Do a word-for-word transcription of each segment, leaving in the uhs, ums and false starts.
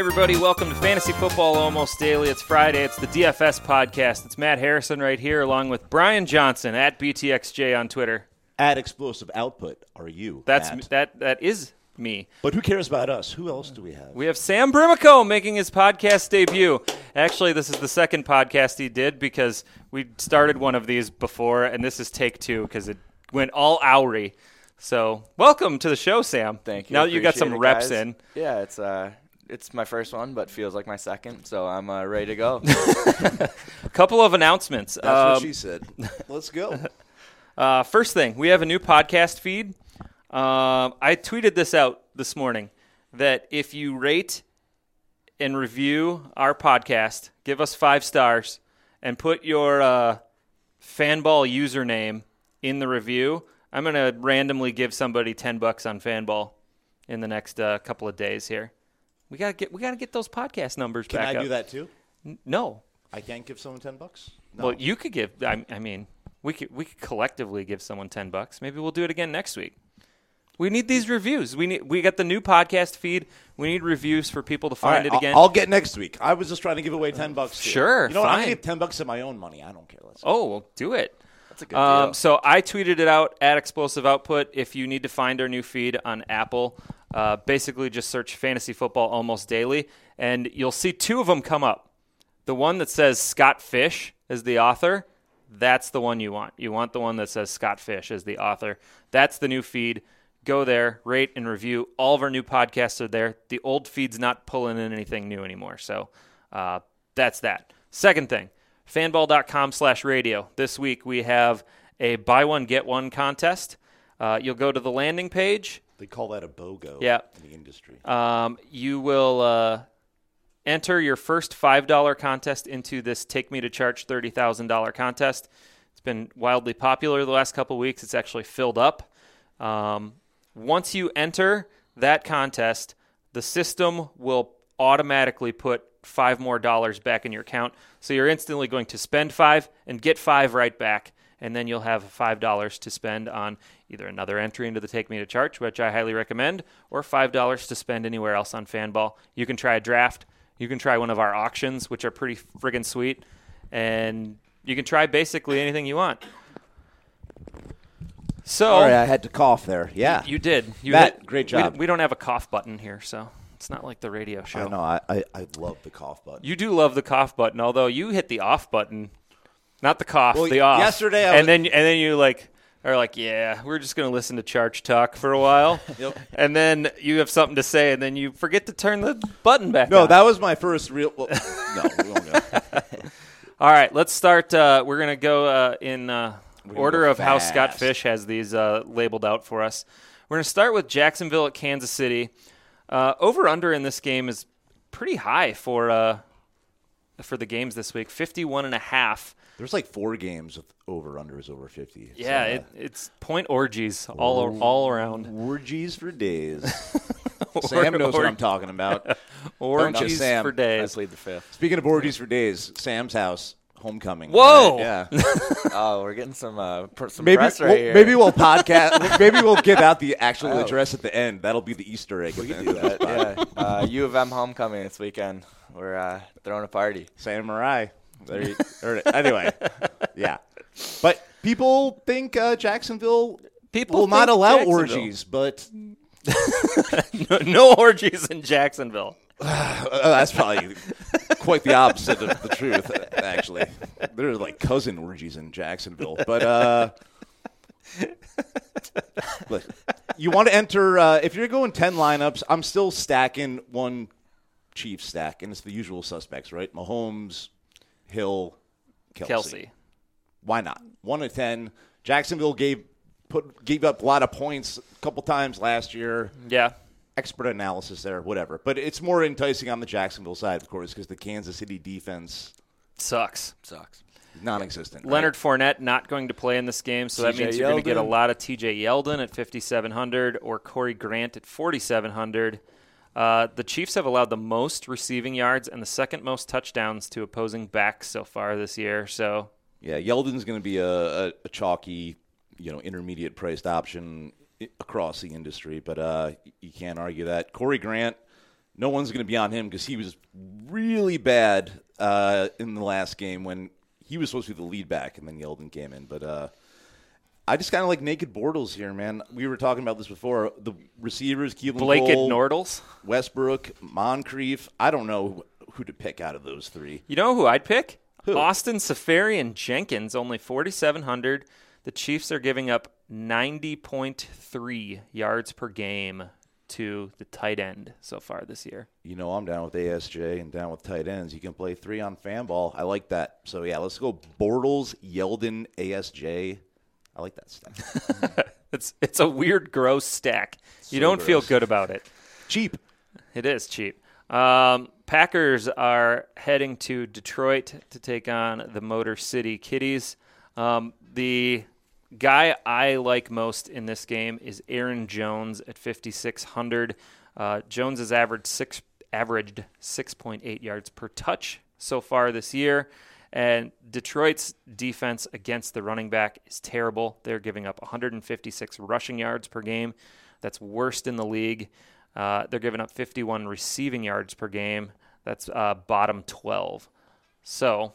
everybody. Welcome to Fantasy Football Almost Daily. It's Friday. It's the D F S podcast. It's Matt Harrison right here along with Brian Johnson at B T X J on Twitter. At Explosive Output are you, That's Matt. that. That is me. But who cares about us? Who else do we have? We have Sam Brimico making his podcast debut. Actually, this is the second podcast he did because we started one of these before, and this is take two because it went all Owry. So welcome to the show, Sam. Thank you. Now that you got some Appreciate it, reps guys. in. Yeah, it's uh, it's my first one, but feels like my second, so I'm uh, ready to go. A couple of announcements. That's Um, what she said. Let's go. Uh, first thing, we have a new podcast feed. Um, I tweeted this out this morning that if you rate and review our podcast, give us five stars, and put your uh, Fanball username in the review, I'm going to randomly give somebody ten bucks on Fanball in the next uh, couple of days here. We got to get we got to get those podcast numbers Can back I up. do that too? N- No. I can't give someone ten bucks? No. Well, you could give I, I mean, we could we could collectively give someone ten bucks. Maybe we'll do it again next week. We need these reviews. We need we got the new podcast feed. We need reviews for people to All find right, it again. I'll, I'll get next week. I was just trying to give away ten bucks. Too. Sure, You know what? I'm fine. going to give ten bucks of my own money. I don't care. Let's oh, well, do it. That's a good Um, deal. so I tweeted it out at Explosive Output. If you need to find our new feed on Apple, uh, basically just search Fantasy Football Almost Daily, and you'll see two of them come up. The one that says Scott Fish as the author, that's the one you want. You want the one that says Scott Fish as the author. That's the new feed. Go there, rate, and review. All of our new podcasts are there. The old feed's not pulling in anything new anymore, so uh, that's that. Second thing. Fanball.com slash radio. This week we have a buy one, get one contest. Uh, you'll go to the landing page. They call that a BOGO Yeah. in the industry. Um, you will uh, enter your first five dollars contest into this Take Me to Church thirty thousand dollars contest. It's been wildly popular the last couple of weeks. It's actually filled up. Um, once you enter that contest, the system will automatically put five more dollars back in your account. So you're instantly going to spend five and get five right back. And then you'll have five dollars to spend on either another entry into the Take Me to Church, which I highly recommend, or five dollars to spend anywhere else on Fanball. You can try a draft. You can try one of our auctions, which are pretty friggin' sweet. And you can try basically anything you want. So Sorry, I had to cough there. Yeah. you did. You Matt, hit- great we- job. We, don't have a cough button here, so it's not like the radio show. I know. I, I, I love the cough button. You do love the cough button, although you hit the off button, not the cough, Well, the off. yesterday I and was- then and then you like are like, yeah, we're just gonna listen to Charge Talk for a while. Yep. And then you have something to say, and then you forget to turn the button back. No, on. that was my first real. Well, no, we won't go. All right, let's start. Uh, we're gonna go uh, in uh, gonna order go of how Scott fast. Fish has these uh, labeled out for us. We're gonna start with Jacksonville at Kansas City. Uh, over under in this game is pretty high for uh, for the games this week, fifty-one and a half. There's like four games with over-unders over fifty. So, Yeah, uh, it, it's point orgies all all around. orgies for days. Sam knows what I'm talking about. Orgies Sam. for I days. plead the fifth. Speaking of orgies for days, Sam's house, homecoming. Whoa! Right? Yeah. Oh, we're getting some uh, pr- some maybe press right we'll, here. maybe we'll podcast. Maybe we'll give out the actual Oh. address at the end. That'll be the Easter egg. we at the can end do of this that. pod. Yeah. Uh, U of M homecoming this weekend. We're uh, throwing a party. Samurai. There you heard it. Anyway, yeah. But people think uh, Jacksonville People will not think allow Jacksonville. orgies, but no, no orgies in Jacksonville. uh, that's probably quite the opposite of the truth, actually. There's like cousin orgies in Jacksonville. But uh, look, you want to enter, uh, if you're going ten lineups, I'm still stacking one Chiefs stack, and it's the usual suspects, right? Mahomes, Hill, Kelsey. Kelsey. Why not? One to ten. Jacksonville gave put gave up a lot of points a couple times last year. Yeah. Expert analysis there, whatever. But it's more enticing on the Jacksonville side, of course, because the Kansas City defense Sucks. Sucks. non-existent. right? Leonard Fournette not going to play in this game, so that T J means you're going to get a Yeldon. lot of T J Yeldon at fifty-seven hundred or Corey Grant at forty-seven hundred. Uh, the Chiefs have allowed the most receiving yards and the second most touchdowns to opposing backs so far this year. So Yeah, Yeldon's going to be a, a, a chalky, you know, intermediate priced option i- across the industry, but uh, you can't argue that. Corey Grant, no one's going to be on him because he was really bad uh, in the last game when he was supposed to be the lead back, and then Yeldon came in. But uh, I just kind of like naked Bortles here, man. We were talking about this before. The receivers, Keelan Blake Cole, Nordles, Westbrook, Moncrief. I don't know who to pick out of those three. You know who I'd pick? Who? Austin Safarian Jenkins, only forty-seven hundred. The Chiefs are giving up ninety point three yards per game to the tight end so far this year. You know I'm down with A S J and down with tight ends. You can play three on Fanball. I like that. So, yeah, let's go Bortles, Yeldon, A S J. I like that stuff. it's it's a weird, gross stack. You So don't feel gross. good about it. Cheap. It is cheap. Um, Packers are heading to Detroit to take on the Motor City Kitties. Um, the guy I like most in this game is Aaron Jones at fifty-six hundred. Uh, Jones has averaged six averaged six point eight yards per touch so far this year, and Detroit's defense against the running back is terrible. They're giving up one hundred fifty-six rushing yards per game. That's worst in the league. Uh, they're giving up fifty-one receiving yards per game. That's uh, bottom twelve. So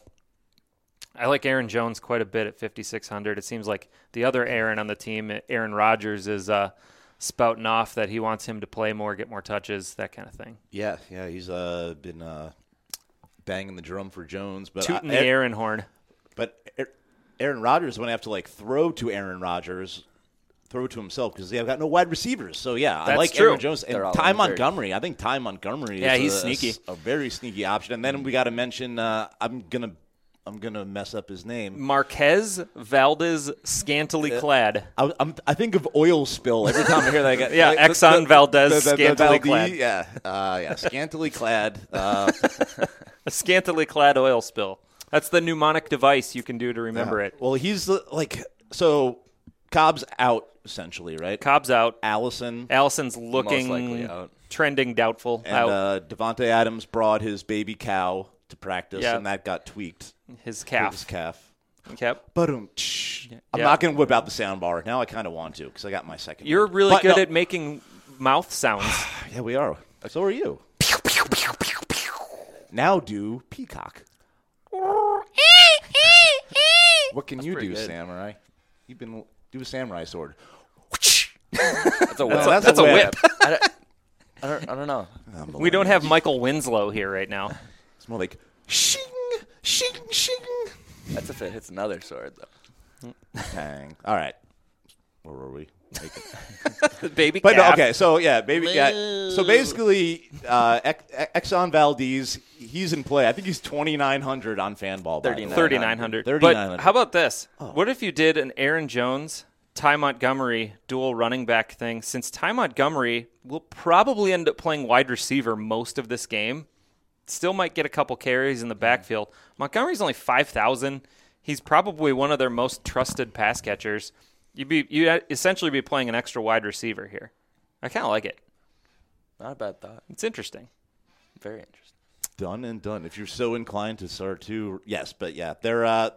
I like Aaron Jones quite a bit at fifty-six hundred. It seems like the other Aaron on the team, Aaron Rodgers, is uh, spouting off that he wants him to play more, get more touches, that kind of thing. Yeah, yeah, he's uh, been uh, banging the drum for Jones. But Tooting I, the Aaron horn. But Aaron Rodgers won't have to, like, throw to Aaron Rodgers, throw to himself because they've got no wide receivers. So, yeah, I That's like true. Aaron Jones. And They're all Ty injured. Montgomery. I think Ty Montgomery Yeah, is he's a, sneaky. a very sneaky option. And then we got to mention, uh, I'm going to I'm gonna mess up his name. Marquez Valdez Scantily Clad. I, I'm, I think of oil spill every time I hear that. Guy. Yeah, the- Exxon the- Valdez the- the- the scantily Valdez, clad. Yeah, uh, yeah, scantily clad. Uh, A scantily clad oil spill. That's the mnemonic device you can do to remember yeah. it. Well, he's the, like so. Cobb's out essentially, right? Cobb's out. Allison Allison's looking Most likely out. trending doubtful. and out. uh, Devontae Adams brought his baby cow to practice, Yeah. and that got tweaked. His His calf. calf. Yep. But um, I'm Yeah. not going to whip out the sound bar now. I kind of want to because I got my second. You're one. really But good no- at making mouth sounds. Yeah, we are. So are you. Now do peacock. What can you pretty do, good. samurai? You've been do a samurai sword. That's a whip. No, that's That's a a whip. whip. I, don't, I, don't, I don't know. We don't have Michael Winslow here right now. It's more like shing, shing, shing. That's if it hits another sword, though. Dang. All right. Where were we? Make it- Baby But no, calf. okay, so yeah, baby. Yeah, so basically, uh, Ex- Exxon Valdez, he's in play. I think he's twenty-nine hundred on Fanball. by the way. thirty-nine hundred. thirty-nine But hundred. how about this? What if you did an Aaron Jones, Ty Montgomery dual running back thing? Since Ty Montgomery will probably end up playing wide receiver most of this game, still might get a couple carries in the backfield. Montgomery's only five thousand. He's probably one of their most trusted pass catchers. You'd be you essentially be playing an extra wide receiver here. I kind of like it. Not a bad thought. It's interesting. Very interesting. Done and done. If you're so inclined to start to, yes, but yeah, they're uh,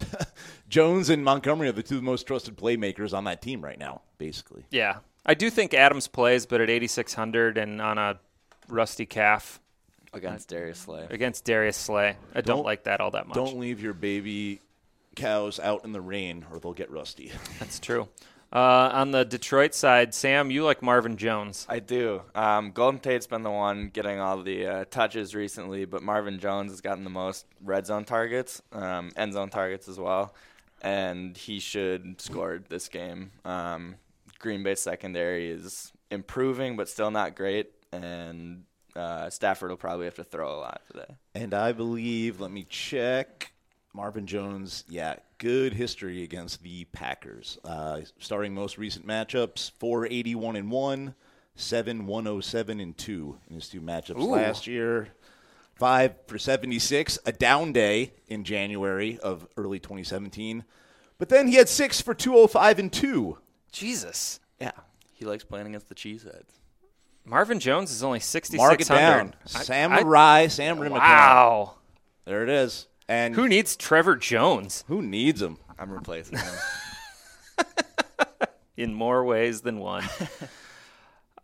Jones and Montgomery are the two most trusted playmakers on that team right now, basically. Yeah. I do think Adams plays, but at eighty-six hundred and on a rusty calf Against Darius Slay. against Darius Slay, I don't, Don't- like that all that much. Don't leave your baby cows out in the rain or they'll get rusty. That's true. Uh, on the Detroit side, Sam, you like Marvin Jones. I do. Um, Golden Tate's been the one getting all the uh, touches recently, but Marvin Jones has gotten the most red zone targets, um, end zone targets as well, and he should score this game. Um, Green Bay's secondary is improving, but still not great, and uh, Stafford will probably have to throw a lot today. And I believe, let me check, Marvin Jones, yeah, good history against the Packers. Uh, starting most recent matchups, four eighty-one and one, seven one oh seven and two in his two matchups Ooh. last year. five for seventy-six, a down day in January of early twenty seventeen. But then he had six for two oh five and two. Jesus. Yeah. He likes playing against the Cheeseheads. Marvin Jones is only Mark sixty-six it down. hundred. Samurai, Sam Rimacon. Wow. There it is. And Who needs Trevor Jones who needs him? I'm replacing him. in more ways than one?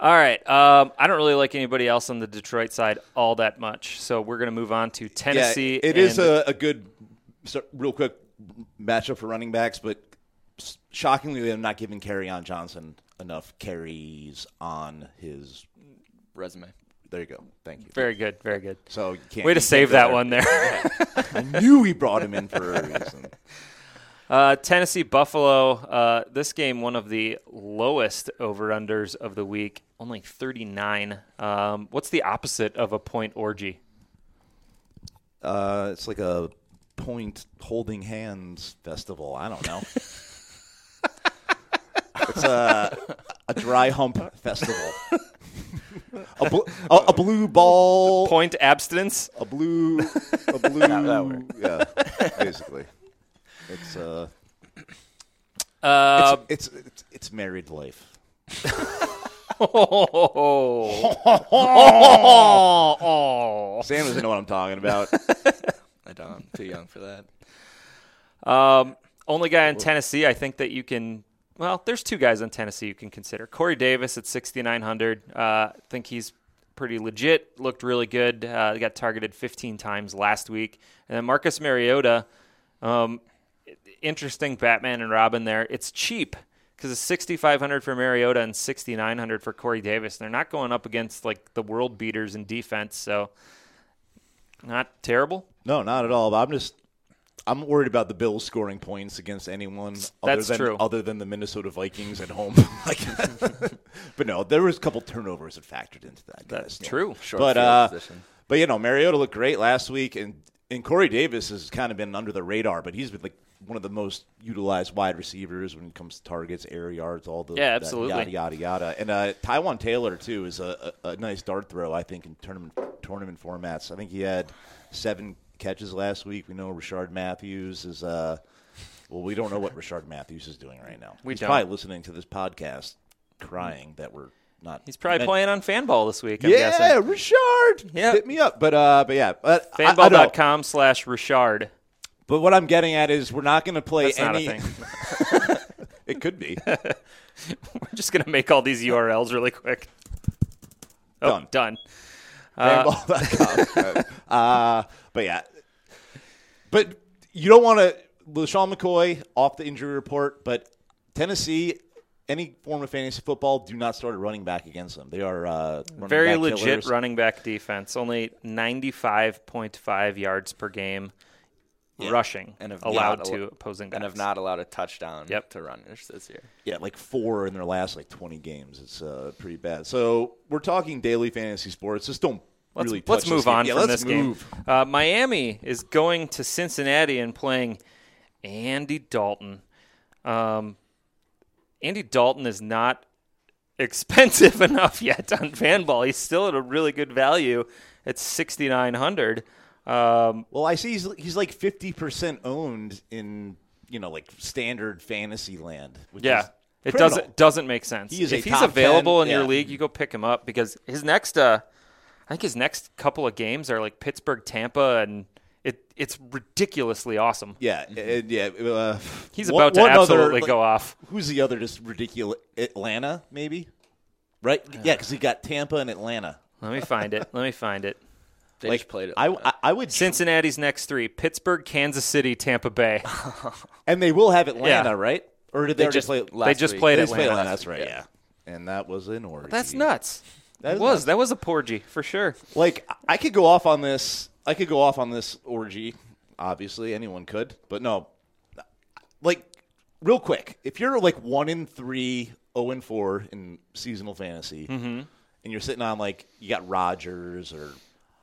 All right. Um, I don't really like anybody else on the Detroit side all that much, so we're going to move on to Tennessee. Yeah, it and is a, a good, so real quick matchup for running backs, but shockingly, they're not giving Kerryon Johnson enough carries on his resume. There you go. Thank you. Very good. Very good. So you can't, Way to you save can't that one there. I knew he brought him in for a reason. Uh, Tennessee Buffalo. Uh, this game, one of the lowest over-unders of the week, only thirty-nine. Um, what's the opposite of a point orgy? Uh, it's like a point holding hands festival. I don't know. It's a a dry hump festival. A, bl- a, a blue ball. Point abstinence. A blue. A blue. That- that works. Yeah, basically. It's uh. Uh, It's, it's it's it's married life. Sam doesn't know what I'm talking about. I don't. I'm too young for that. Um, only guy in Tennessee, I think that you can. Well, there's two guys in Tennessee you can consider. Corey Davis at sixty-nine hundred. Uh, I think he's pretty legit. Looked really good. Uh, got targeted fifteen times last week. And then Marcus Mariota. Um, interesting Batman and Robin there. It's cheap because it's sixty-five hundred for Mariota and sixty-nine hundred for Corey Davis. They're not going up against like the world beaters in defense, so not terrible. No, not at all. But I'm just I'm worried about the Bills scoring points against anyone other That's than true. other than the Minnesota Vikings at home. Like, but no, there was a couple turnovers that factored into that. That's guys. true. Short But field uh, position. but you know, Mariota looked great last week, and and Corey Davis has kind of been under the radar, but he's been like one of the most utilized wide receivers when it comes to targets, air yards, all the Yeah, that absolutely. yada yada yada. And uh, Tywan Taylor too is a, a, a nice dart throw, I think, in tournament tournament formats. I think he had seven catches last week. We know Rashard Matthews is. Uh, well, we don't know what Rashard Matthews is doing right now. We He's don't. probably listening to this podcast, crying that we're not. He's probably meant- playing on Fanball this week, I'm Yeah, guessing. Rashard, Yep. hit me up. But uh, but yeah, but I- I Fanball don't know. dot com slash Richard. But what I'm getting at is we're not going to play That's not any. a thing. It could be. We're just going to make all these U R Ls really quick. Oh, Done. done. Uh, Fanball dot com. uh, but yeah. But you don't want to. LaShawn McCoy off the injury report, but Tennessee, any form of fantasy football, do not start a running back against them. They are uh, running Very back legit killers. running back defense. Only ninety-five point five yards per game rushing And have allowed not to al- opposing backs. and have not allowed a touchdown Yep. to runners this year. Yeah, like four in their last like twenty games. It's uh, pretty bad. So we're talking daily fantasy sports. Just don't Let's, really. let's touch move this game. on Yeah, from let's this move. game. Uh, Miami is going to Cincinnati and playing Andy Dalton. Um, Andy Dalton is not expensive enough yet on Fanball. He's still at a really good value at sixty-nine hundred. Um, Well, I see he's he's like fifty percent owned in you know like standard fantasy land. Which yeah, is it criminal. doesn't doesn't make sense. He is a if he's top available ten, in your yeah. league, you go pick him up because his next, uh, I think his next couple of games are like Pittsburgh, Tampa, and it it's ridiculously awesome. Yeah, and yeah. Uh, He's one- about to one other, absolutely like, go off. Who's the other just ridiculous? Atlanta, maybe. Right? Yeah, because he got Tampa and Atlanta. Let me find it. Let me find it. They Like just played it. I, I, I would, Cincinnati's next three: Pittsburgh, Kansas City, Tampa Bay. and they will have Atlanta, Yeah. right? Or did they, They already just play? last they just week. played They just played Atlanta. Atlanta. That's right. Yeah. Yeah, and that was an orgy. That's nuts. That It is was nuts. that was a porgy for sure. Like I could go off on this. I could go off on this orgy. Obviously, anyone could, but no. Like, real quick, if you're like one in three, zero and four in seasonal fantasy, Mm-hmm. and you're sitting on like you got Rodgers or,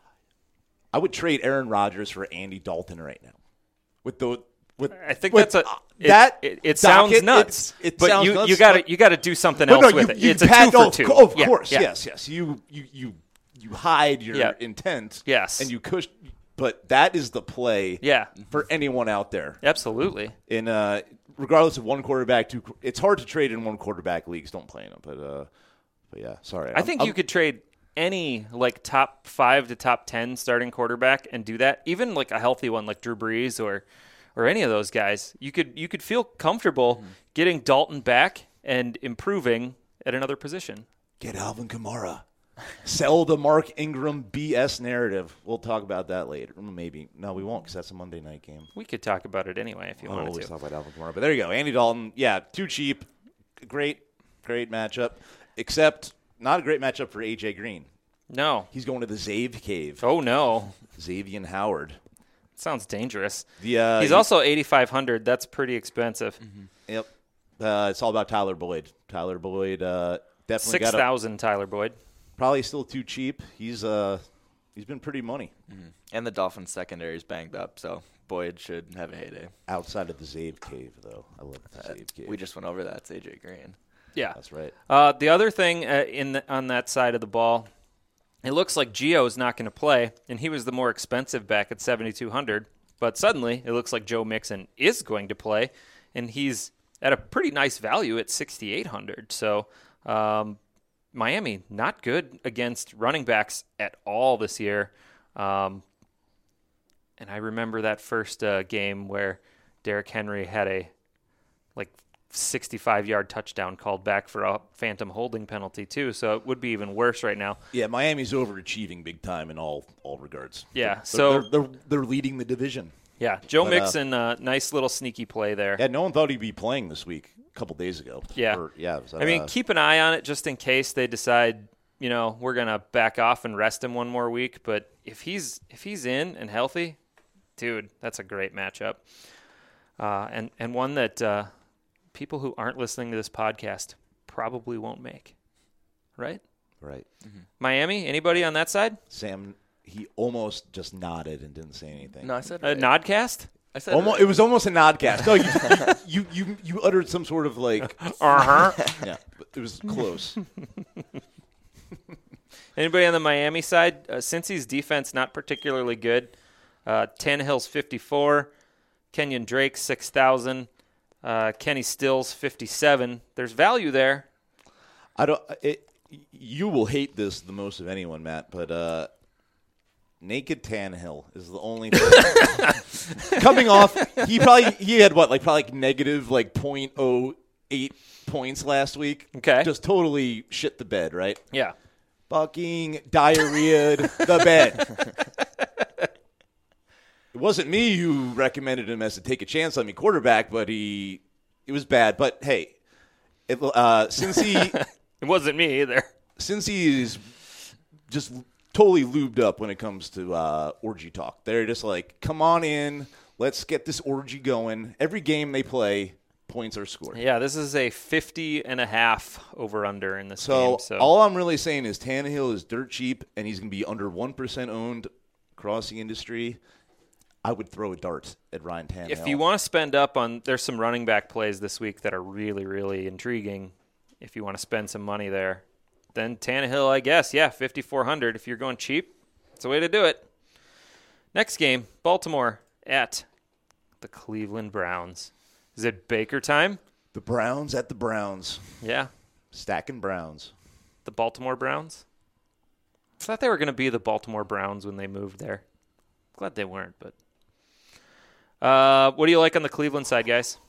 I would trade Aaron Rodgers for Andy Dalton right now. With the with I think with, that's a uh, it, that It, it sounds docket, nuts, it's- It but sounds you nuts, you got to but- you got to do something But else no, with you, it. you It's a pat- two oh, for of two. co- Of Yeah, course, yeah. yes, yes. You you you you hide your Yeah. intent. Yes. and you cush. But that is the play. Yeah. for anyone out there. Absolutely. In uh, regardless of one quarterback, two. It's hard to trade in one quarterback leagues. Don't play in them. But uh, but yeah, sorry. I think you could trade any like top five to top ten starting quarterback and do that. Even like a healthy one like Drew Brees or or any of those guys. You could you could feel comfortable Mm-hmm. getting Dalton back and improving at another position. Get Alvin Kamara. Sell the Mark Ingram B S narrative. We'll talk about that later. Maybe. No, we won't because that's a Monday night game. We could talk about it anyway if you We'll wanted always to. talk about Alvin Kamara. But there you go. Andy Dalton, yeah, too cheap. Great, great matchup. Except not a great matchup for A J Green. No. He's going to the Zave Cave. Oh, no. Xavier Howard. Sounds dangerous. The, uh, He's he- also eighty-five hundred. That's pretty expensive. Mm-hmm. Yep. Uh, it's all about Tyler Boyd. Tyler Boyd uh, definitely got six thousand Tyler Boyd. probably still too cheap. He's uh he's been pretty money And the Dolphins secondary is banged up, so Boyd should have a heyday. outside of the Zave Cave, though. I love the Uh, Zave Cave. we just went over that. It's A J Green. Yeah. That's right. Uh, the other thing uh, in the, on that side of the ball, it looks like Gio's not going to play, and he was the more expensive back at seventy-two hundred. But suddenly, it looks like Joe Mixon is going to play, and he's at a pretty nice value at sixty-eight hundred. So um, Miami, not good against running backs at all this year. Um, and I remember that first uh, game where Derrick Henry had a like sixty-five-yard touchdown called back for a phantom holding penalty too. So it would be even worse right now. Yeah, Miami's overachieving big time in all all regards. Yeah, They're, so- they're, they're, they're leading the division. Yeah, Joe But, uh, Mixon, uh, nice little sneaky play there. Yeah, no one thought he'd be playing this week a couple days ago. Yeah. Or- yeah. it was, I mean, uh, keep an eye on it just in case they decide, you know, we're gonna back off and rest him one more week. But if he's if he's in and healthy, dude, that's a great matchup, uh, and and one that uh, people who aren't listening to this podcast probably won't make. Right? right. Miami, anybody on that side? Sam, he almost just nodded and didn't say anything. No, I said A nodcast? I said Almost, it was almost a nodcast. No, you, you, you, you uttered some sort of like, Uh huh. yeah, but it was close. Anybody on the Miami side? Uh, Cincy's defense not particularly good. Uh, Tannehill's fifty-four, Kenyon Drake six thousand, uh, Kenny Stills fifty-seven. There's value there. I don't. It, you will hate this the most of anyone, Matt. But uh, naked Tannehill is the only thing coming off. He probably he had what like probably like negative like point oh eight points last week. Okay. just totally shit the bed, right? Yeah. Fucking diarrheaed the bed. It wasn't me who recommended him as to take a chance on me quarterback, but he it was bad. But hey, it, uh, since he It wasn't me either. since he is just totally lubed up when it comes to uh, orgy talk, they're just like, come on in, let's get this orgy going. Every game they play, points are scored. Yeah, this is a fifty and a half over under in this So, game. So all I'm really saying is Tannehill is dirt cheap, and he's going to be under one percent owned across the industry. I would throw a dart at Ryan Tannehill. if you want to spend up on, there's some running back plays this week that are really, really intriguing. If you want to spend some money there, then Tannehill, I guess, yeah, fifty-four hundred. If you're going cheap, it's a way to do it. Next game, Baltimore at the Cleveland Browns. Is it Baker time? The Browns at the Browns. Yeah, Stacking Browns. the Baltimore Browns. I thought they were going to be the Baltimore Browns when they moved there. Glad they weren't, but. Uh, what do you like on the Cleveland side, guys?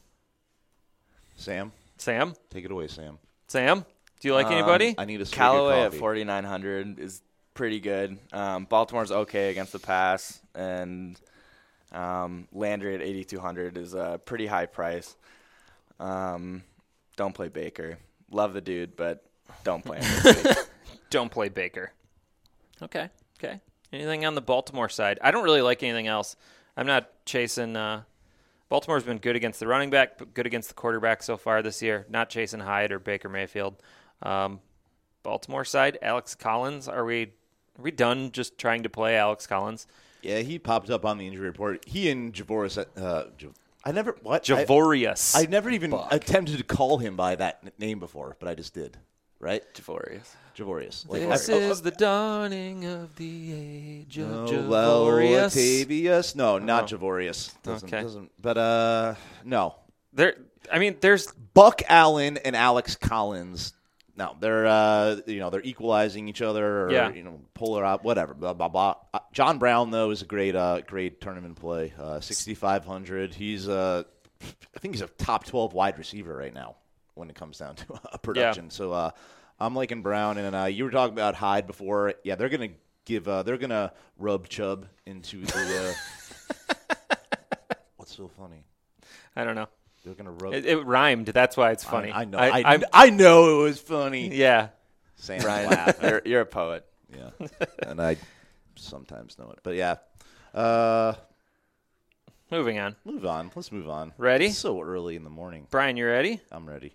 Sam, Sam? take it away, Sam. Sam? Do you like Um, anybody? I need a swig Callaway of at coffee. forty-nine hundred is pretty good. Um, Baltimore's okay against the pass, and um, Landry at eighty-two hundred is a pretty high price. Um, don't play Baker. Love the dude, but don't play him this week. Don't play Baker. Okay. Okay. Anything on the Baltimore side? I don't really like anything else. I'm not chasing. Uh, Baltimore's been good against the running back, but good against the quarterback so far this year. Not chasing Hyde or Baker Mayfield. Um, Baltimore side, Alex Collins. Are we are we done just trying to play Alex Collins? Yeah, he popped up on the injury report. He and Javoris. Uh, Jav- I never what I- Javorius. I never even Fuck. attempted to call him by that n- name before, but I just did. Right? Javorius. Javorius. Like, this I- is the dawning of the age of No, well, Javorius. Latavius. No, not Oh. Javorius. Doesn't, Okay. doesn't, but, uh, no. There. I mean, there's Buck Allen and Alex Collins. No, they're, uh, you know, they're equalizing each other or, Yeah. you know, polar out, whatever. Blah, blah, blah. Uh, John Brown, though, is a great, uh, great tournament play. Uh, sixty-five hundred. He's, uh, I think he's a top twelve wide receiver right now when it comes down to uh, production. So, uh, I'm liking Brown, and uh, you were talking about Hyde before. Yeah, they're gonna give. Uh, they're gonna rub Chubb into the. Uh, what's so funny? I don't know. They're gonna rub. It, it rhymed. That's why it's funny. I, I know. I, I, I'm- I know it was funny. yeah. Sam Brian, laugh. you're, you're a poet. Yeah, and I sometimes know it, but yeah. Uh, Moving on. move on. Let's move on. Ready? It's so early in the morning. Brian, you ready? I'm ready.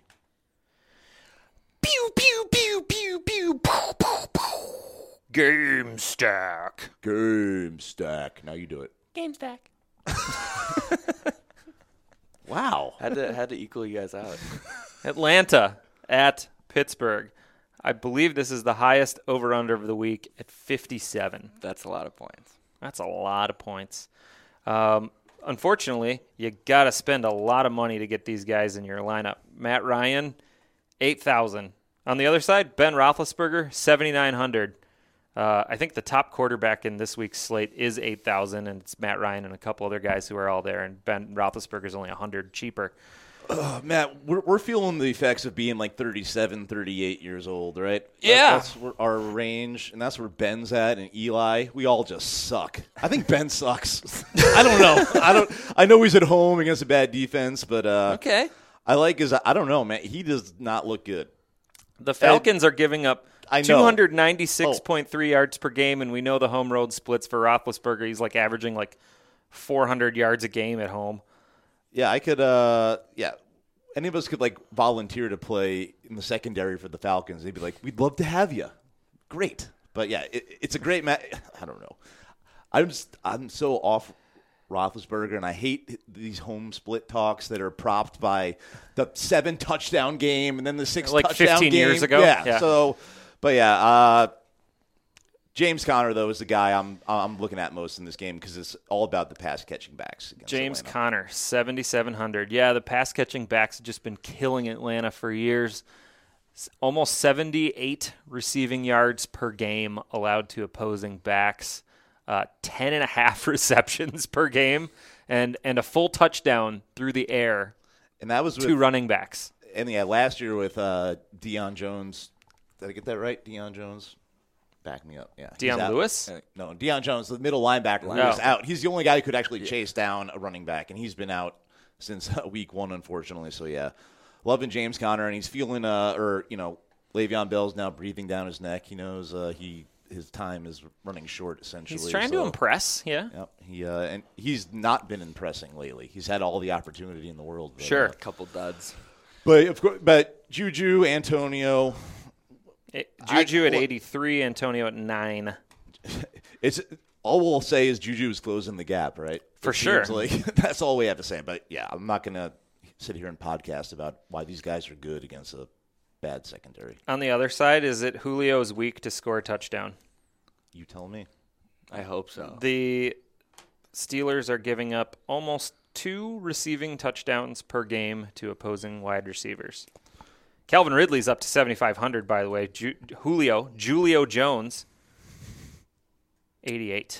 Pew pew pew pew pew. Pow, pow, pow. Game stack. Game stack. Now you do it. Game stack. Wow. Had to had to equal you guys out. Atlanta at Pittsburgh. I believe this is the highest over-under of the week at fifty-seven. That's a lot of points. That's a lot of points. Um, unfortunately, you got to spend a lot of money to get these guys in your lineup. Matt Ryan, eight thousand. On the other side, Ben Roethlisberger, seventy-nine hundred. Uh, I think the top quarterback in this week's slate is eight thousand, and it's Matt Ryan and a couple other guys who are all there, and Ben Roethlisberger is only one hundred cheaper. Uh, Matt, we're, we're feeling the effects of being like thirty-seven, thirty-eight years old, right? That- Yeah. That's where our range, and that's where Ben's at, and Eli. We all just suck. I think Ben sucks. I don't know. I don't. I know he's at home against a bad defense, but uh, Okay. I like his. I don't know, man. He does not look good. The Falcons are giving up I know. two hundred ninety-six point three yards per game, and we know the home road splits for Roethlisberger. He's like averaging like four hundred yards a game at home. Yeah, I could. Uh, yeah, any of us could like volunteer to play in the secondary for the Falcons. They'd be like, "We'd love to have you." Great, but yeah, it, it's a great match. I don't know. I'm just I'm so off Roethlisberger, and I hate these home split talks that are propped by the seven touchdown game and then the six Like touchdown fifteen game. years ago? Yeah. Yeah. So, but yeah. Uh, James Conner, though, is the guy I'm I'm looking at most in this game because it's all about the pass catching backs. against James Atlanta. Conner, seventy-seven hundred. Yeah, the pass catching backs have just been killing Atlanta for years. S- Almost seventy-eight receiving yards per game allowed to opposing backs. Uh, ten and a half receptions per game, and and a full touchdown through the air and that was with, to running backs. and yeah, last year with uh, Deion Jones. Did I get that right? Deion Jones. Back me up. Yeah. he's Deion out. Lewis? No, Deion Jones, the middle linebacker, who Oh. was out. He's the only guy who could actually chase down a running back, and he's been out since uh, week one, unfortunately. So, yeah, loving James Conner, and he's feeling, uh, or, you know, Le'Veon Bell's now breathing down his neck. He knows uh, he his time is running short, essentially. He's trying so, to impress, yeah. Yep, he uh, and he's not been impressing lately. He's had all the opportunity in the world. But, Sure. uh, A couple duds. but of course, but Juju, Antonio. It, I- Juju at well- eighty-three, Antonio at nine. It's all we'll say is Juju is closing the gap, right? For It sure. seems Like that's all we have to say. But yeah, I'm not gonna sit here and podcast about why these guys are good against a bad secondary. On the other side, is it Julio's week to score a touchdown? You tell me. I hope so. The Steelers are giving up almost two receiving touchdowns per game to opposing wide receivers. Calvin Ridley's up to seventy-five hundred, by the way. Ju- Julio, Julio Jones, eighty-eight.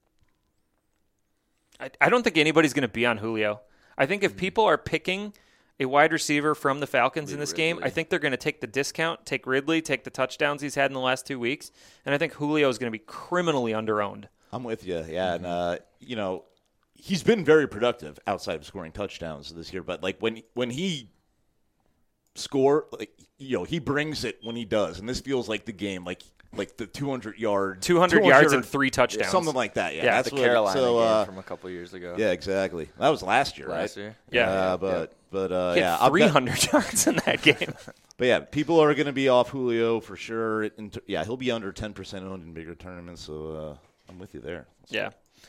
I, I don't think anybody's going to be on Julio. I think if people are picking a wide receiver from the Falcons in this game, I think they're going to take the discount, take Ridley, take the touchdowns he's had in the last two weeks, and I think Julio is going to be criminally underowned. I'm with you. Yeah, and uh, you know, he's been very productive outside of scoring touchdowns this year. But like when when he score, like, you know, he brings it when he does, and this feels like the game, like like the two hundred yard, two hundred yards and three touchdowns. something like that. Yeah, Yeah, that's the what- Carolina so, game uh, from a couple years ago. Yeah, exactly. That was last year, Last right? year. Yeah. Uh, but but uh, He had yeah, I'll bet- three hundred yards in that game. But yeah, people are going to be off Julio for sure. And t- yeah, he'll be under ten percent owned in bigger tournaments. So uh, I'm with you there. Yeah.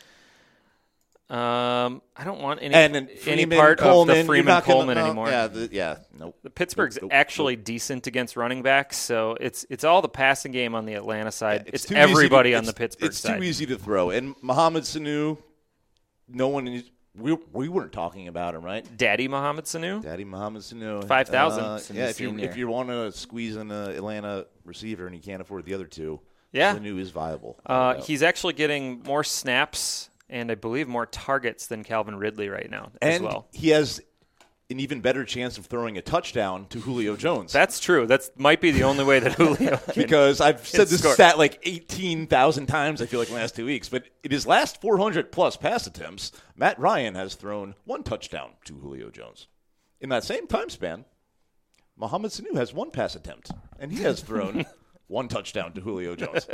Um, I don't want any And then any Freeman, part Coleman, of the you're Freeman not gonna- Coleman no, anymore. Yeah, the, yeah, nope. The Pittsburgh's Nope, nope, actually nope. decent against running backs, so it's it's all the passing game on the Atlanta side. Yeah, it's too easy everybody to- on the it's- Pittsburgh it's side. too easy to throw. And Mohamed Sanu, no one is, we we weren't talking about him, right? Daddy Mohamed Sanu. Daddy Mohamed Sanu, five thousand. Uh, Sanu yeah, if you Senior. if you want to squeeze in an Atlanta receiver and you can't afford the other two, Yeah. Sanu is viable. Uh, No doubt. he's actually getting more snaps and I believe more targets than Calvin Ridley right now as and well. he has an even better chance of throwing a touchdown to Julio Jones. That's true. That might be the only way that Julio can, because I've said this score. stat like eighteen thousand times, I feel like, in the last two weeks. But in his last four hundred plus pass attempts, Matt Ryan has thrown one touchdown to Julio Jones. In that same time span, Mohamed Sanu has one pass attempt, and he has thrown one touchdown to Julio Jones.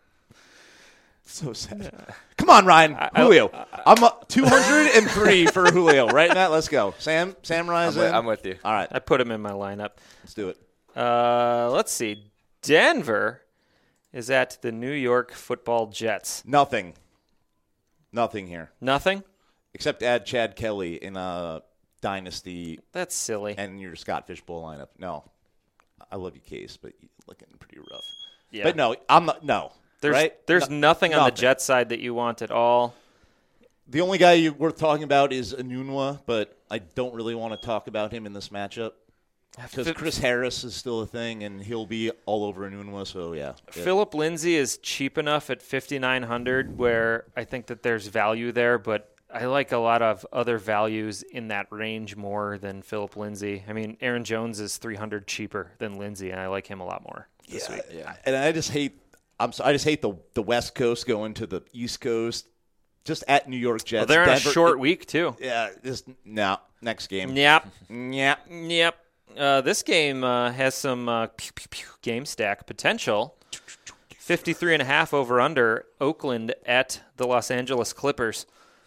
So sad. Come on, Ryan. I, Julio. I, I, I'm a two hundred three for Julio. Right, Matt? Let's go. Sam, Sam Ryan's I'm, in. I'm with you. All right. I put him in my lineup. Let's do it. Uh, let's see. Denver is at the New York Football Jets. Nothing. Nothing here. Nothing? Except add Chad Kelly in a Dynasty. That's silly. And your Scott Fishbowl lineup. No. I love you, Case, but you're looking pretty rough. Yeah. But no, I'm not. No. There's right? there's no, nothing on nothing. the Jets side that you want at all. The only guy you, worth talking about is Enunwa, but I don't really want to talk about him in this matchup because Chris Harris is still a thing, and he'll be all over Enunwa. So yeah, Philip Lindsay is cheap enough at fifty-nine hundred where I think that there's value there, but I like a lot of other values in that range more than Philip Lindsay. I mean, Aaron Jones is three hundred cheaper than Lindsay, and I like him a lot more this yeah, week. Yeah, and I just hate. I'm so, I just hate the the West Coast going to the East Coast, just at New York Jets. Well, they're in Denver, a short it, week too. Yeah, just no next game. Yep, yep, yep. Uh, this game uh, has some uh, pew, pew, pew, game stack potential. fifty-three and a half over under Oakland at the Los Angeles Clippers.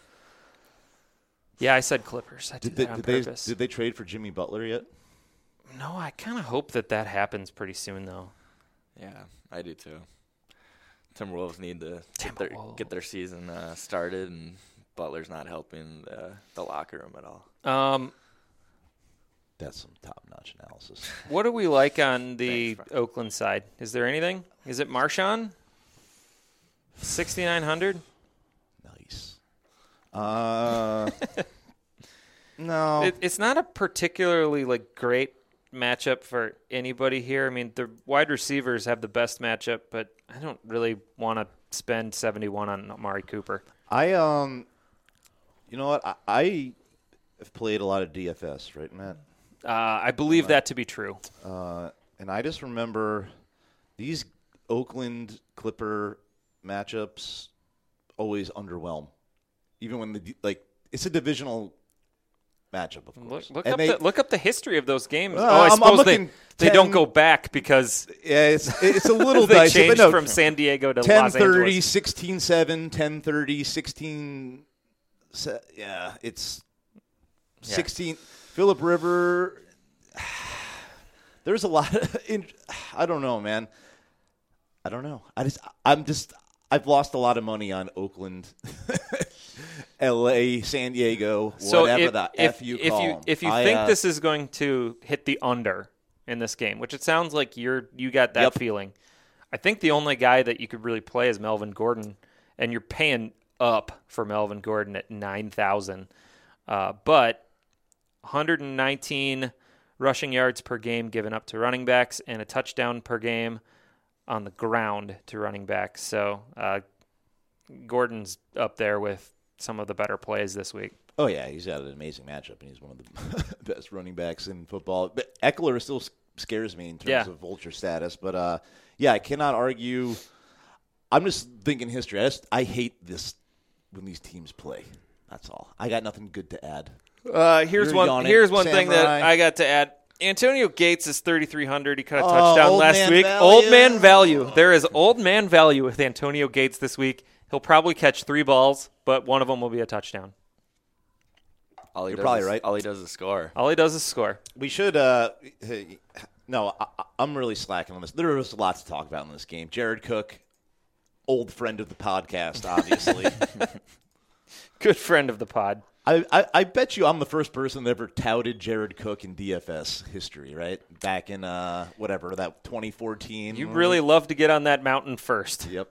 Yeah, I said Clippers. I did, did they, that on did purpose. They, did they trade for Jimmy Butler yet? No, I kind of hope that that happens pretty soon, though. Yeah, I do too. Timberwolves need to get their, get their season uh, started, and Butler's not helping the, the locker room at all. Um, That's some top-notch analysis. What do we like on the Thanks, Oakland side? Is there anything? Is it Marshawn? sixty-nine hundred? Nice. Uh, no. It, it's not a particularly like great matchup for anybody here. I mean, the wide receivers have the best matchup, but I don't really want to spend seventy-one on Amari Cooper. I um, you know what? I, I have played a lot of D F S, right, Matt? Uh, I believe that to be true. Uh, and I just remember these Oakland Clipper matchups always underwhelm, even when the like it's a divisional matchup, of course. Look, look And up they, the look up the history of those games. Uh, oh, I I'm- I'm suppose they, looking they ten don't go back because yeah, it's it's a little they dicey, changed but no, from San Diego to ten Los thirty, Angeles. sixteen seven, ten thirty, sixteen se- yeah, it's Yeah. sixteen Philip River. There's a lot of in, I don't know, man. I don't know. I just I'm just I've lost a lot of money on Oakland, L A, San Diego, So whatever if, the if, F you if call you 'em. if you I, think uh, this is going to hit the under in this game, which it sounds like you're you got that Yep. feeling, I think the only guy that you could really play is Melvin Gordon, and you're paying up for Melvin Gordon at nine thousand, uh, but one hundred nineteen rushing yards per game given up to running backs and a touchdown per game on the ground to running backs. So uh, Gordon's up there with some of the better plays this week. Oh, yeah, he's got an amazing matchup, and he's one of the best running backs in football. But Eckler still s- scares me in terms Yeah. of vulture status. But, uh, yeah, I cannot argue. I'm just thinking history. I, just, I hate this when these teams play. That's all. I got nothing good to add. Uh, here's You're one. yawning. Here's one thing that Samurai. I got to add. Antonio Gates is thirty-three hundred. He caught a Oh, touchdown old last man week. value. Old man value. There is old man value with Antonio Gates this week. He'll probably catch three balls, but one of them will be a touchdown. All he You're does probably is, right. All he does is score. All he does is score. We should uh, – no, I, I'm really slacking on this. There was a lot to talk about in this game. Jared Cook, old friend of the podcast, obviously. Good friend of the pod. I, I, I bet you I'm the first person that ever touted Jared Cook in D F S history, right? Back in, uh, whatever, that twenty fourteen. You really love to get on that mountain first. Yep.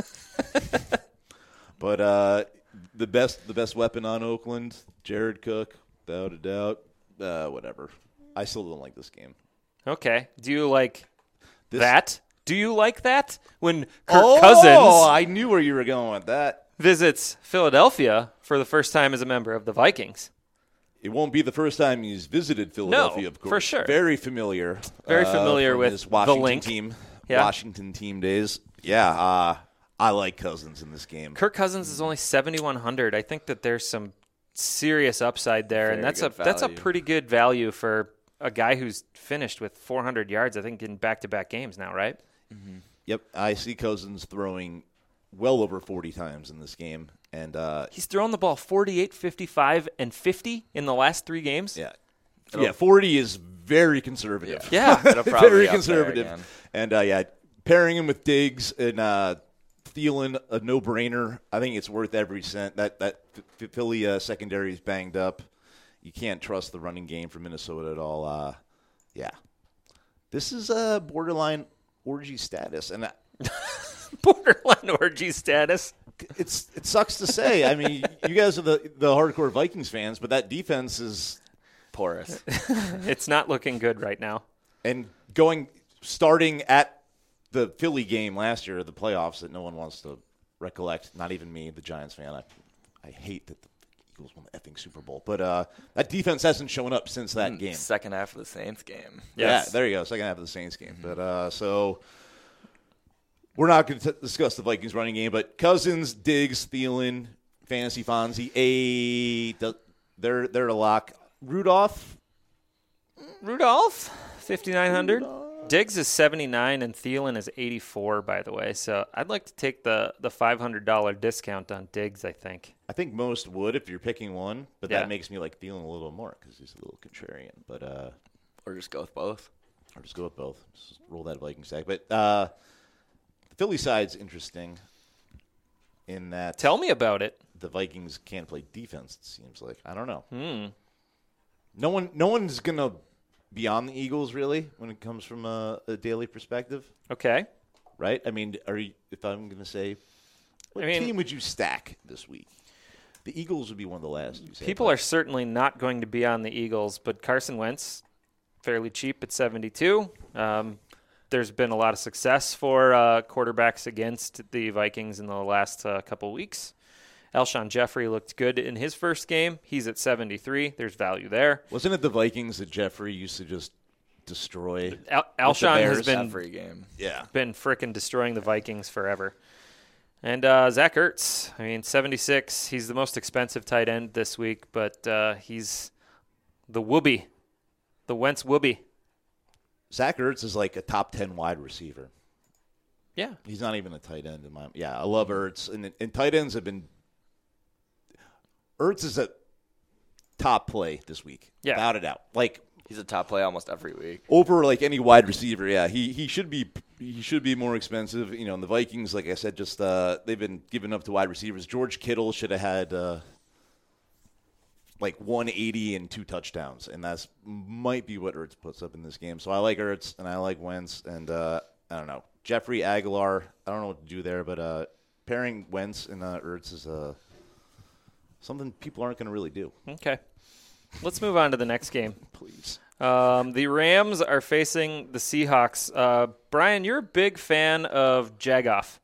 But uh, the best the best weapon on Oakland, Jared Cook, without a doubt. Uh, whatever. I still don't like this game. Okay. Do you like This, that? Do you like that? When Kirk oh, Cousins I knew where you were going with that. visits Philadelphia for the first time as a member of the Vikings. It won't be the first time he's visited Philadelphia, No, of course. for sure. Very familiar. Very uh, familiar from with his the Washington link. team. Yeah. Washington team days. Yeah, uh, I like Cousins in this game. Kirk Cousins is only seventy-one hundred. I think that there's some serious upside there, and Very that's a good that's a value. pretty good value for a guy who's finished with four hundred yards, I think, in back-to-back games now, right? Yep, I see Cousins throwing well over forty times in this game. And, uh, He's thrown the ball forty-eight, fifty-five, and fifty in the last three games. yeah. Yeah, forty is very conservative. Yeah. It'll probably very be up there conservative. again. And, uh, yeah, pairing him with Diggs and uh, Thielen, a no-brainer. I think it's worth every cent. That that F- Philly uh, secondary is banged up. You can't trust the running game for Minnesota at all. Uh, yeah. This is a borderline orgy status. And I, Borderline orgy status. it's it sucks to say. I mean, you guys are the, the hardcore Vikings fans, but that defense is Porous. It's not looking good right now. and going starting at the Philly game last year, the playoffs that no one wants to recollect, not even me, the Giants fan. I I hate that the Eagles won the effing Super Bowl, but uh, that defense hasn't shown up since that game. Second half of the Saints game. Yes. Yeah, there you go. Second half of the Saints game. But uh, so we're not going to discuss the Vikings running game, but Cousins, Diggs, Thielen, Fantasy Fonzie, a they're they're a lock. Rudolph, Rudolph, fifty-nine hundred. Diggs is seventy-nine and Thielen is eighty-four, by the way. So I'd like to take the, the five hundred dollars discount on Diggs, I think. I think most would if you're picking one, but Yeah. that makes me like Thielen a little more because he's a little contrarian. But uh, Or just go with both. or just go with both. Just roll that Viking stack. But uh, the Philly side's interesting in that Tell me about it. the Vikings can't play defense. It seems like I don't know. Hmm. No one, no one's gonna be on the Eagles really when it comes from a, a daily perspective, Okay. right? I mean, are you? If I'm gonna say, what I mean- team would you stack this week? The Eagles would be one of the last. You say, People but- are certainly not going to be on the Eagles, but Carson Wentz, fairly cheap at seventy-two. Um, there's been a lot of success for uh, quarterbacks against the Vikings in the last uh, couple weeks. Alshon Jeffrey looked good in his first game. He's at seventy-three. There's value there. Wasn't it the Vikings that Jeffrey used to just destroy? Al- Alshon has Bears. been Every game. Yeah. been frickin' destroying the Vikings forever. And uh, Zach Ertz, I mean, seventy-six. He's the most expensive tight end this week, but uh, he's the whoopee, the Wentz whoopee. Zach Ertz is like a top ten wide receiver. Yeah. He's not even a tight end in my. Yeah, I love Ertz, and and tight ends have been. Ertz is a top play this week, Yeah. without a doubt. Like He's a top play almost every week. over like any wide receiver, yeah, he he should be he should be more expensive. You know, and the Vikings, like I said, just uh, they've been giving up to wide receivers. George Kittle should have had uh, like one eighty and two touchdowns, and that's might be what Ertz puts up in this game. So I like Ertz and I like Wentz, and uh, I don't know Jeffrey Aguilar. I don't know what to do there, but uh, pairing Wentz and uh, Ertz is uh, something people aren't going to really do. Okay. Let's move on to the next game. Please. Um, the Rams are facing the Seahawks. Uh, Brian, you're a big fan of Jagoff.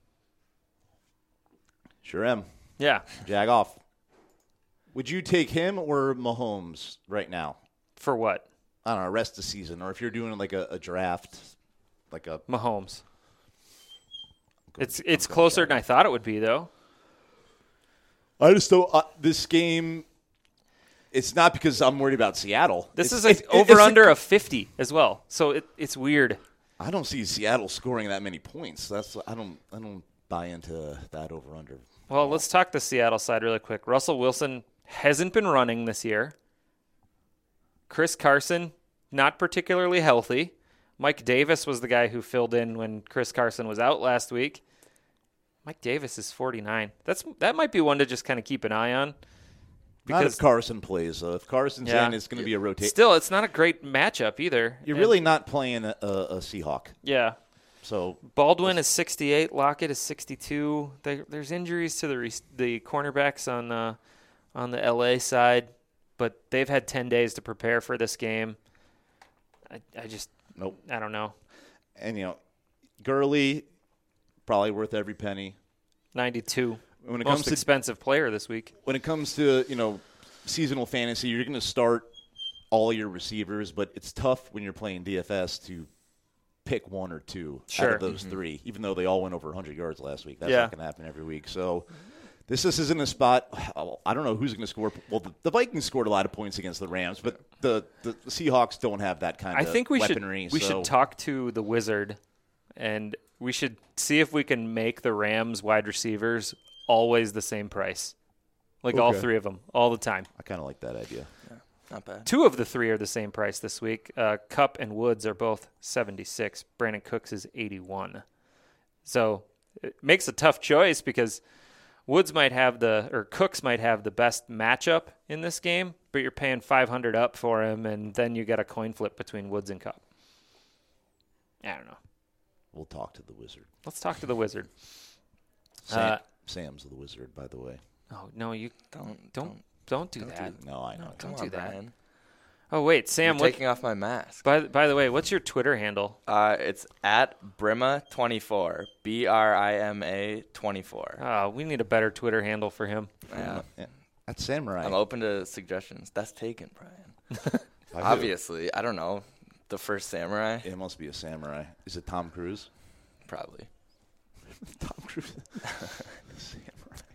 Sure am. Yeah. Jag off. Would you take him or Mahomes right now? For what? I don't know, rest of the season, or if you're doing like a, a draft, like a. Mahomes. It's I'm it's going closer Jagoff. than I thought it would be, though. I just don't. Uh, this game, it's not because I'm worried about Seattle. This It's- is it's- an it's over a- under of fifty as well, so it, it's weird. I don't see Seattle scoring that many points. That's I don't I don't buy into that over under. Well, let's talk the Seattle side really quick. Russell Wilson hasn't been running this year. Chris Carson, not particularly healthy. Mike Davis was the guy who filled in when Chris Carson was out last week. Mike Davis is forty-nine. That's that might be one to just kind of keep an eye on. Not Because if Carson plays. Uh, if Carson's Yeah. in, it's going to be a rotation. still, it's not a great matchup either. You're And- really not playing a, a, a Seahawk. yeah. So Baldwin is sixty-eight. Lockett is sixty-two. There, there's injuries to the re- the cornerbacks on uh, on the L A side, but they've had ten days to prepare for this game. I, I just nope. I don't know. And you know, Gurley probably worth every penny. ninety-two. When it Most comes to expensive player this week. when it comes to you know seasonal fantasy, you're going to start all your receivers, but it's tough when you're playing D F S to pick one or two Sure. out of those mm-hmm. three, even though they all went over one hundred yards last week. That's Yeah. not going to happen every week. So this, this isn't a spot. I don't know who's going to score. Well, the, the Vikings scored a lot of points against the Rams, but the, the, the Seahawks don't have that kind I of think we weaponry. should we so. should talk to the Wizard, and we should see if we can make the Rams wide receivers always the same price, like all Okay. three of them, all the time. I kind of like that idea. Not bad. Two of the three are the same price this week. Uh, Cup and Woods are both seventy-six. Brandon Cooks is eighty-one. So it makes a tough choice because Woods might have the, or Cooks might have the best matchup in this game, but you're paying five hundred up for him, and then you get a coin flip between Woods and Cup. I don't know. We'll talk to the Wizard. Let's talk to the Wizard. Sam, Uh, Sam's the Wizard, by the way. Oh no, you Don't don't don't do don't that. No, I know. Don't Come do on, that. Brian. Oh wait, Sam, You're what, taking off my mask. by by the way, what's your Twitter handle? Uh, it's at Brima twenty-four. B R I M A twenty-four. Oh, we need a better Twitter handle for him. Yeah. Yeah. That's Samurai. I'm open to suggestions. That's taken, Brian. I do. Obviously. I don't know. The first samurai? It must be a samurai. Is it Tom Cruise? Probably. Tom Cruise. Samurai.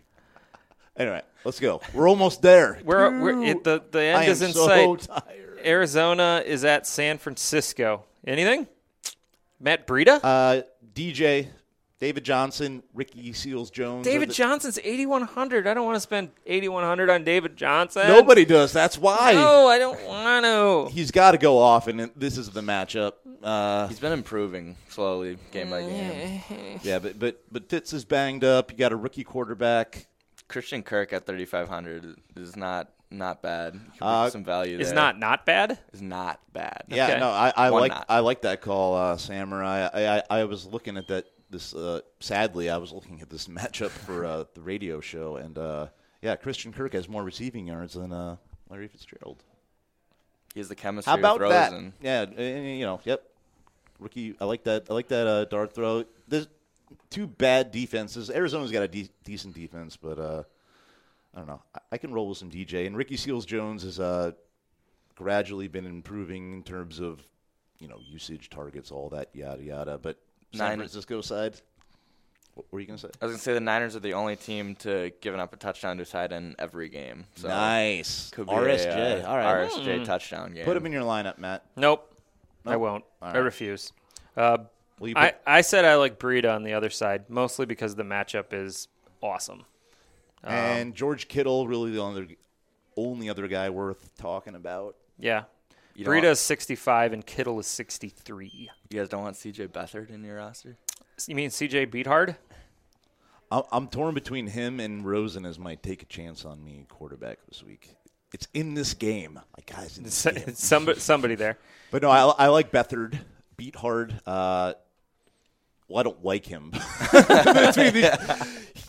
Anyway, let's go. We're almost there. We're, we're it, the the end I is am in so sight. tired. Arizona is at San Francisco. Anything? Matt Breida? Uh, D J, David Johnson, Ricky Seals-Jones. David are the- Johnson's eighty-one hundred. I don't want to spend eighty-one hundred on David Johnson. Nobody does. That's why. No, I don't want to. He's got to go off, and this is the matchup. Uh, He's been improving slowly, game by game. yeah, but but but Fitz is banged up. You got a rookie quarterback. Christian Kirk at thirty-five hundred is not not bad. You can Uh, put some value Is there. not not bad. Is not bad. Yeah, Okay. no, I, I One like not. I like that call, uh, Samurai. I, I I was looking at that. This uh, sadly, I was looking at this matchup for uh, the radio show, and uh, yeah, Christian Kirk has more receiving yards than uh, Larry Fitzgerald. He has the chemistry How about with that? Rosen. Yeah, uh, you know, yep. Rookie, I like that. I like that uh, dart throw. There's two bad defenses. Arizona's got a de- decent defense, but uh, I don't know. I, I can roll with some D J. And Ricky Seals-Jones has uh, gradually been improving in terms of, you know, usage, targets, all that, yada, yada. But San Nine- Francisco side, what were you going to say? I was going to say the Niners are the only team to giving up a touchdown to a tight end every game. So Nice. could be R S J. A, uh, all right. R S J touchdown game. Put him in your lineup, Matt. Nope. I Nope. won't. All I right. refuse. Uh, Will you I, put- I said I like Breida on the other side, mostly because the matchup is awesome. Um, and George Kittle, really the only, only other guy worth talking about. Yeah. You don't Breida want- is sixty-five and Kittle is sixty-three. You guys don't want C J Beathard in your roster? You mean C J Beathard? I'm, I'm torn between him and Rosen as my take a chance on me quarterback this week. It's in this game. Like, guys, in this game. somebody, somebody there. But no, I, I like Beathard. Beat hard. Uh, well, I don't like him. Between these-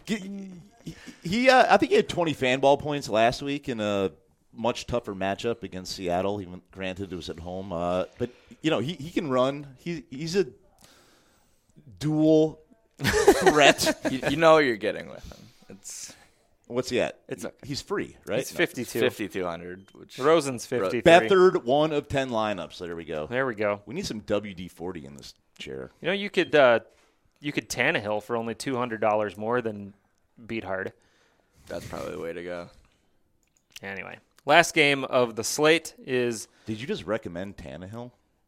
he, he uh, I think he had twenty fan ball points last week in a much tougher matchup against Seattle. Even granted, it was at home. Uh, but you know, he, he can run. He he's a dual threat. you, you know what you're getting with him. It's What's he at? It's okay. He's free, right? He's fifty-two. fifty-two hundred. Which Rosen's fifty-three. Beathard, one of ten lineups. There we go. There we go. We need some W D forty in this chair. You know, you could uh, you could Tannehill for only two hundred dollars more than Beathard. That's probably the way to go. Anyway, last game of the slate is Did you just recommend Tannehill?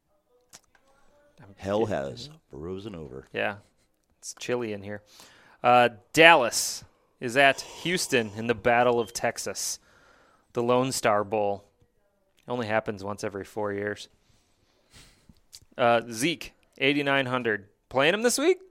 Hell has frozen over. yeah, it's chilly in here. Uh, Dallas is at Houston in the Battle of Texas, the Lone Star Bowl. Only happens once every four years. Uh, Zeke, eighty-nine hundred. Playing him this week?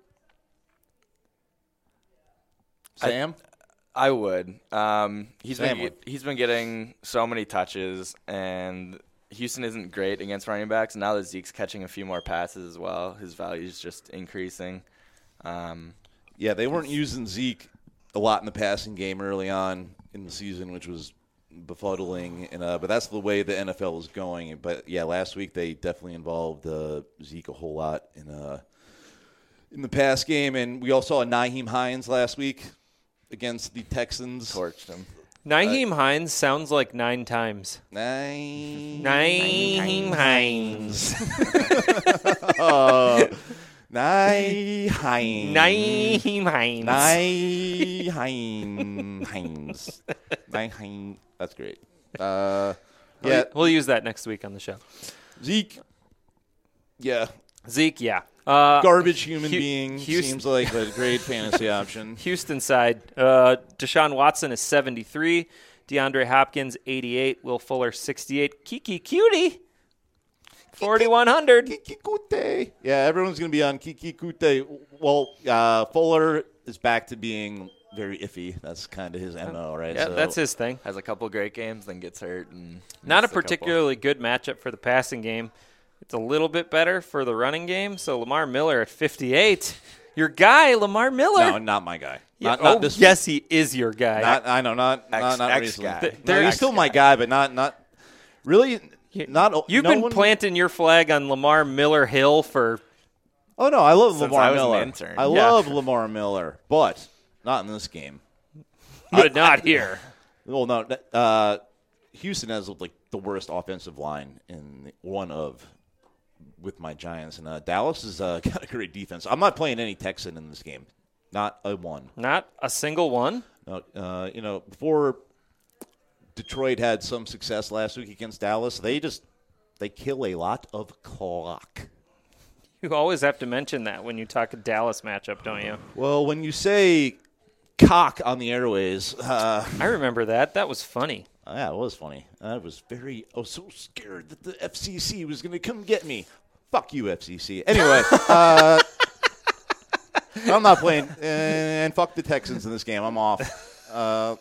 Sam? I would. Um, he's Sam been would. he's been getting so many touches, and Houston isn't great against running backs. Now that Zeke's catching a few more passes as well, his value is just increasing. Um, Yeah, they weren't using Zeke a lot in the passing game early on in the season, which was befuddling. And uh, but that's the way the N F L is going. But yeah, last week they definitely involved uh, Zeke a whole lot in uh, in the pass game, and we all saw Nyheim Hines last week against the Texans. torched him. Naheem Hines sounds like nine times. Nine. Naheem Hines. uh, Nye Hines. Naheem Hines. Nye Hines. Hines. Nye Hines. That's great. Uh, yeah. We'll use that next week on the show. Zeke. Yeah. Zeke, yeah. Uh, Garbage human Hu- being. Houston- Seems like a great fantasy option. Houston side, uh, Deshaun Watson is seventy-three, DeAndre Hopkins eighty-eight, Will Fuller sixty-eight, Kiki Cutie forty-one hundred. Kiki Kute. Yeah, everyone's going to be on Kiki Kute. Well, uh, Fuller is back to being very iffy. That's kind of his M O, right? Yeah, So- that's his thing. Has a couple great games, then gets hurt. and Not a misses couple. particularly good matchup for the passing game. It's a little bit better for the running game. So Lamar Miller at fifty-eight. Your guy, Lamar Miller. No, not my guy. Yeah, Not, not oh, this yes, he is your guy. Not, I know, not Ex- not, not ex recently. guy. No, They're he's ex still my guy, but not not really. Not You've no been one, planting your flag on Lamar Miller Hill for Oh no, I love Since Lamar I was an Miller. intern. I Yeah. love Lamar Miller, but not in this game. but not here. Well, no, uh, Houston has like the worst offensive line in one of with my Giants, and uh, Dallas has uh, got a great defense. I'm not playing any Texan in this game, not a one. Not a single one. No, uh, you know, before Detroit had some success last week against Dallas, they just they kill a lot of clock. You always have to mention that when you talk a Dallas matchup, don't you? Well, when you say cock on the airways, uh, I remember that. That was funny. yeah, it was funny. I was very, I was so scared that the F C C was going to come get me. Fuck you, F C C. Anyway, uh, I'm not playing, and fuck the Texans in this game. I'm off. Uh,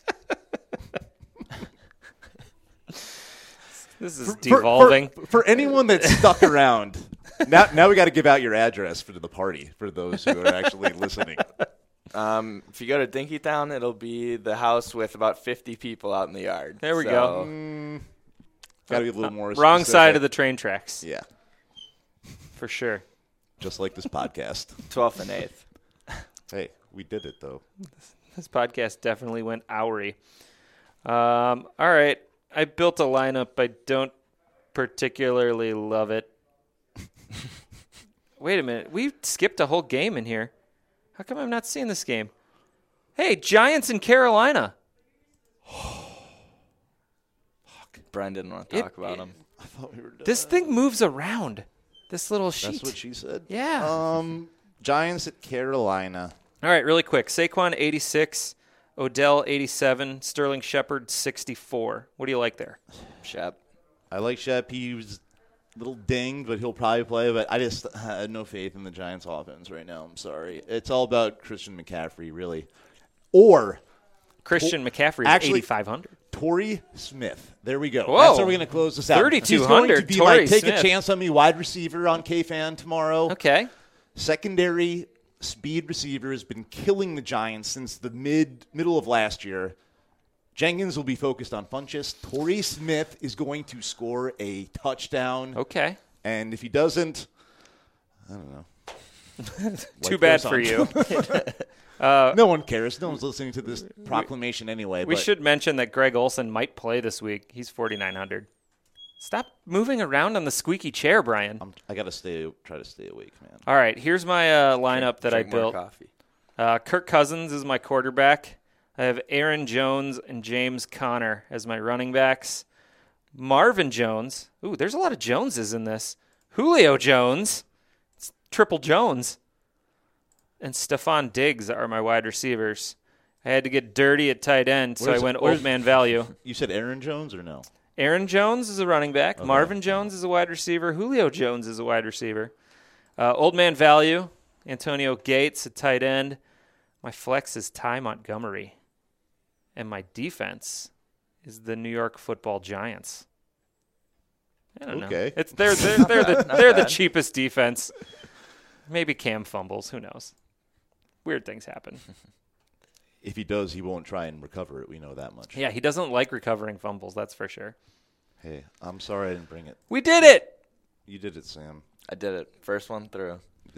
This is for- devolving. For, for anyone that's stuck around, now now we got to give out your address for the party for those who are actually listening. Um, if you go to Dinkytown, it'll be the house with about fifty people out in the yard. There we So, go. Mm, got to be a little more Wrong specific. side of the train tracks, Yeah, for sure. just like this podcast. twelfth and eighth. Hey, we did it though. This podcast definitely went oury. Um, all right. I built a lineup. I don't particularly love it. Wait a minute. We skipped a whole game in here. How come I'm not seeing this game? Hey, Giants in Carolina. Brian didn't want to It- talk about him. I thought we were done. This thing moves around. This little sheet. That's what she said. Yeah. Um, Giants at Carolina. All right, really quick. Saquon, eighty-six. Odell, eighty-seven. Sterling Shepard, sixty-four. What do you like there? Shep. I like Shep. He was a little dinged, but he'll probably play. But I just had no faith in the Giants' offense right now. I'm sorry. It's all about Christian McCaffrey, really. Or Christian McCaffrey is actually- eighty-five hundred. Torrey Smith. There we go. Whoa. That's how we're going to close this out. thirty-two He's going to hundred, be Torrey like, take Smith. a chance on me, wide receiver on K-Fan tomorrow. Okay. Secondary speed receiver has been killing the Giants since the mid middle of last year. Jenkins will be focused on Funchess. Torrey Smith is going to score a touchdown. Okay. And if he doesn't, I don't know. Too Like bad their for you. No one cares. No one's listening to this proclamation anyway. We but should mention that Greg Olson might play this week. He's forty-nine hundred. Stop moving around on the squeaky chair, Brian. I'm, I got to stay. Try to stay awake, man. All right, here's my uh, lineup that I Drink more built. coffee. Uh, Kirk Cousins is my quarterback. I have Aaron Jones and James Conner as my running backs. Marvin Jones. Ooh, there's a lot of Joneses in this. Julio Jones. It's triple Jones. And Stephon Diggs are my wide receivers. I had to get dirty at tight end, so Where's I it- went where's- old man value. You said Aaron Jones or no? Aaron Jones is a running back. Okay. Marvin Jones is a wide receiver. Julio Jones is a wide receiver. Uh, old man value. Antonio Gates at tight end. My flex is Ty Montgomery. And my defense is the New York Football Giants. I don't Okay. know. It's they're they're, they're the they're the bad. cheapest defense. Maybe Cam fumbles. Who knows? Weird things happen. If he does, he won't try and recover it. We know that much. Yeah, he doesn't like recovering fumbles. That's for sure. Hey, I'm sorry I didn't bring it. We did it. You did it, Sam. I did it. First one through.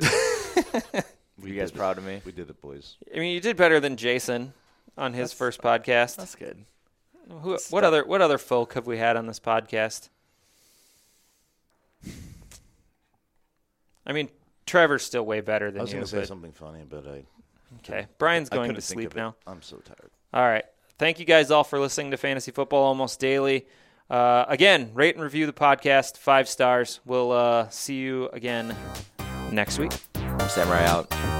We You guys did proud it. of me? We did it, boys. I mean, you did better than Jason on his That's- first podcast. That's good. Who, what other what other folk have we had on this podcast? I mean, Trevor's still way better than you. I was going to say but- something funny, but I Okay. Brian's I going couldn't to think sleep of it. now. I'm so tired. All right. Thank you guys all for listening to Fantasy Football Almost Daily. Uh, again, rate and review the podcast. Five stars. We'll uh, see you again next week. Samurai out.